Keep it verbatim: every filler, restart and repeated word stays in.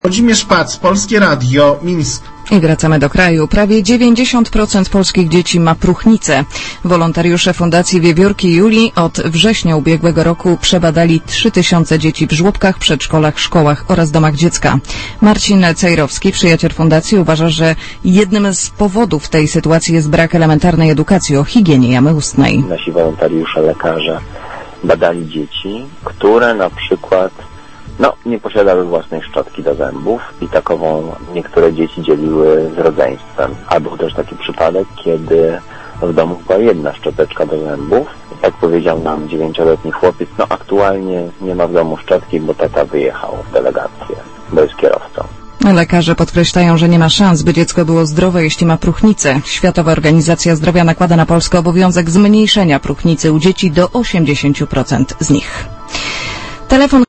Włodzimierz Pac, Polskie Radio, Mińsk. I wracamy do kraju. Prawie dziewięćdziesiąt procent polskich dzieci ma próchnicę. Wolontariusze Fundacji Wiewiórki Julii od września ubiegłego roku przebadali trzy tysiące dzieci w żłobkach, przedszkolach, szkołach oraz domach dziecka. Marcin Cejrowski, przyjaciel Fundacji, uważa, że jednym z powodów tej sytuacji jest brak elementarnej edukacji o higienie jamy ustnej. Nasi wolontariusze, lekarze badali dzieci, które na przykład No, nie posiadały własnej szczotki do zębów i takową niektóre dzieci dzieliły z rodzeństwem. A był też taki przypadek, kiedy w domu była jedna szczoteczka do zębów. Jak powiedział nam dziewięcioletni chłopiec, no aktualnie nie ma w domu szczotki, bo tata wyjechał w delegację, bo jest kierowcą. Lekarze podkreślają, że nie ma szans, by dziecko było zdrowe, jeśli ma próchnicę. Światowa Organizacja Zdrowia nakłada na Polskę obowiązek zmniejszenia próchnicy u dzieci do osiemdziesięciu procent z nich. Telefon